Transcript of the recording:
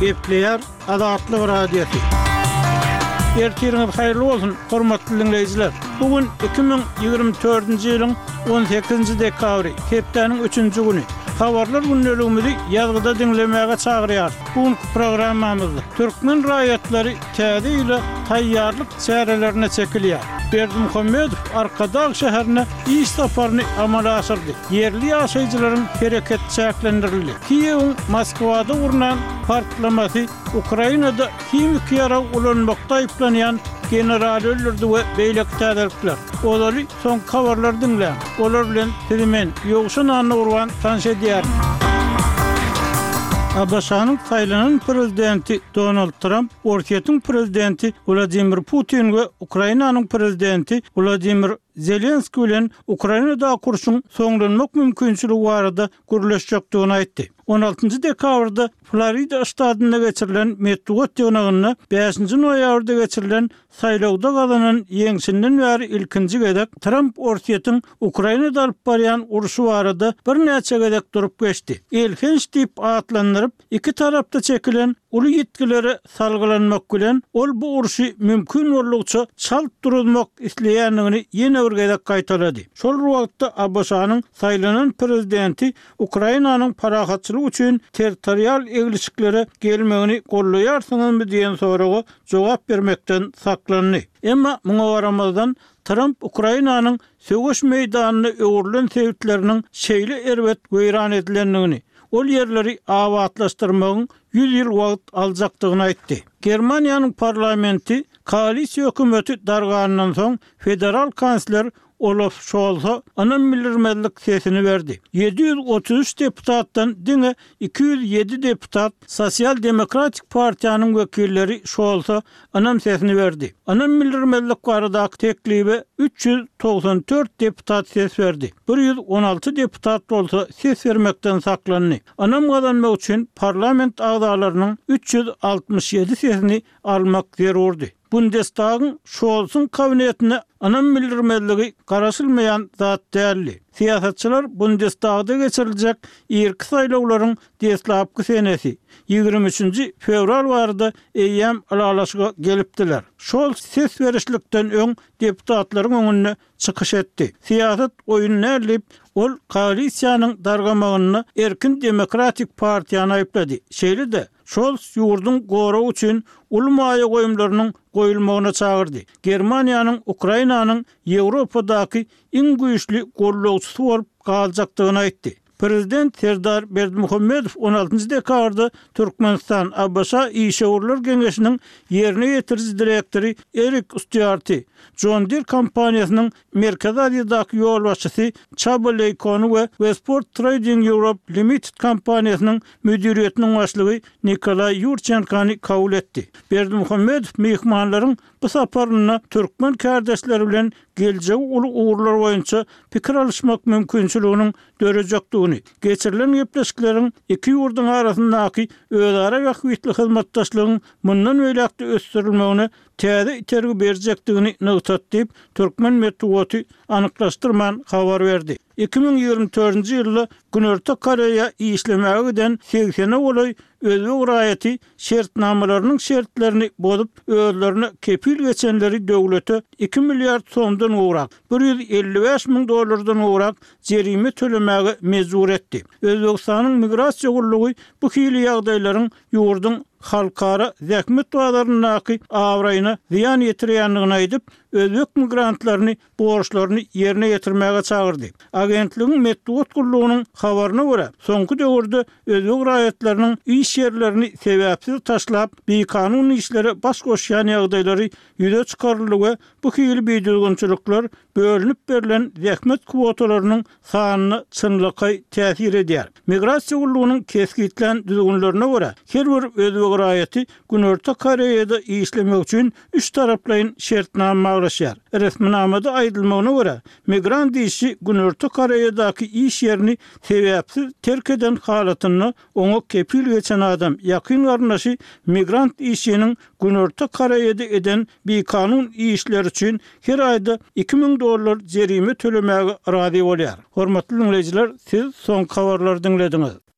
Gepleyer Adatlyk radiosu. Ertiriniz hayırlı olsun, hormatly dinleyijiler. Bugün 2024-nji ýylyň 18-nji dekabry, hepdeniň 3-nji güni. Habarlar günneligimizi ýazgyda dinlemäge çagyrýar. Bugünkü programmamyzda türkmen raýatlary täze ýyla taýýarlyk çärelerine çekilýär. Berdimuhammedow Arkadaş şäherine iş saparyny amala aşyrdy. Yerli ýaşaýjylaryň hereket çäklendirildi. Kiýewiň Moskwada urunan partlamasy Ukrainada kimik ýara ulanmakda aýplanýan general öldürdi we beýlek täzelikler. Olary soň habarlar dinleýän. Olar bilen sizimen ýogşun anly urwan tanış edýär. Abaşanyň saýlanan prezidenti Donald Trump, Orkiýetiň prezidenti Vladimir Putin we Ukrainanyň prezidenti Vladimir Zelenski bilen Ukrainada kurşun soňlanmak mümkinçiligi barada gürleşjekdigini aýtdy. 16-njy dekabrda Florida ştatynda geçirilen Metuot ýygnagyna 5-nji noýabrda geçirilen saýlawda gazanan ýeňsinden bäri ilkinji gedek Trump Orkiýetiň Ukrainada alyp barýan uruşy barada bir näçe gedek durup geçdi. Elhinç diýip atlandyryp iki tarapda çekilen uly ýetkileri salgylanmak bilen ol bu uruşy mümkin bolugça çalt durulmak isleýänligini ýene bir gedek gaýtalady. Şol wagtda Abaşanyň saýlanan prezidenti Ukrainanyň parahatçylygy üçin territorial eglikliklere gelmegini gollaýarsyňyzmy diýen soraga jogap bermekden saklandy. Emma muňa baramazdan Trump Ukrainanyň söwüş meýdanyny öwrülen sebäpleriniň şeýle erbet weýran edilenligini, ol yerleri awatlaşdyrmagyň 100 ýyl wagt aljakdygyny aýtdy. Germaniýanyň parlamenti koalisiýa hökümeti darganyndan soň federal kansler Olaf Scholz'a anam bildirmelik sesini verdi. 733 deputatdan diňe 207 deputat Sosial Demokratik Partiýanyň wekilleri Scholz'a anam sesini verdi. Anam bildirmelik baradaky teklibi 394 deputat ses verdi. 116 deputat bolsa ses vermekden saklandy. Anam gazanmak üçin parlament agzalarynyň 367 sesini almak zerurdy. Bundestag'ın Scholz'un kabinetine anam bildirmeligi garaşylmayan zat däldi. Siýasatçylar Bundestag'da geçiriljek ýerki saýlawlaryň deslapky senesi 23-nji fevral barada eýem alalaşyga gelipdiler. Scholz ses berişlikden öň deputatlaryň öňüne çykyş etdi. Siýasat oýuny nädip ol koalisiýanyň dargamagyny Erkin Demokratik Partiýany aýplady. Şeýle de Scholz ýurdun goraw üçin ulmaýa goýumlarynyň goýulmagyna çagyrdy. Germaniýanyň Ukrainanyň Ýewropadaky iň güýçli gollawçysy bolup galjakdygyny aýtdy. Prezident Serdar Berdimuhammedow 16-njy dekabrda Türkmenistan Abaşa İşeğurlar Geňeşiniň ýerine ýetiriji direktori Erik Ustýarty, John Deere kompaniýasynyň Merkez Aziýadaky ýol başçysy Csaba Leýkony we Westport Trading Europe Limited kompaniýasynyň müdiriýetiniň başlygy Nikolay Yurchenkany kabul etdi. Berdimuhammedow mehmanlaryň bu saparyna türkmen kardeşleri bilen geljek uly uğurlar boýunça pikir alışmak mümkinçiliginiň dörejekdigini, geçirilen gepleşikleriň iki ýurduň arasyndaky özara we hüýtli hyzmatdaşlygyň mundan öýlekde ösdürilmegine täze itergi berjekdigini nöwtat diýip Türkmen Metuoty anyklaşdyrman habar berdi. 2024-nji ýylda Günörtü Koreýa işlemäge giden 80 olay özbek raýaty şertnamalarynyň şertlerini bozup özlerine kepil geçenleri döwlete 2 milliard soňdan uğrak, 155 000 dollardan uğrak jerime tölemäge mezur etdi. Özbekistanyň migrasiýa gullugy bu hili ýagdaýlaryň ýurdun halkara zähmet wagtlaryny awraýyna ziýan ýetirýändigini aýdyp, özbek migrantlaryny borçlaryny ýerine ýetirmäge çagyrdy. Agentligiň Metuot gullugynyň habaryna görä, soňky döwürde özbek raýatlarynyň iş ýerlerini sebäpsiz taşlap, beýkanun işlere baş goşýan ýagdaýlary ýüze çykaryldy we bu hili beýdilgençilikler bölünip berilen zähmet kwotalarynyň sanyny çynlyky täsir edýär. Migrasiýa gullugynyň keskitlen düzgünlerine görä, her bir özbek raýaty Günörtü Koreýada işlemek üçin üç taraplaryň şertnama aglaşýar. Resminamada aýdylmagyna görä, migrant işi Günörtü Koreýadaky iş ýerini sebäpsiz terk eden halatyny oňa kepil geçen adam ýakyn garnaşy migrant işiniň Günörtü Koreýada eden beýkanun işler üçin her aýda 2000 dollar jerime tölemäge razy bolýar. Hormatly dinleyijiler, siz soň habarlary dinlediňiz.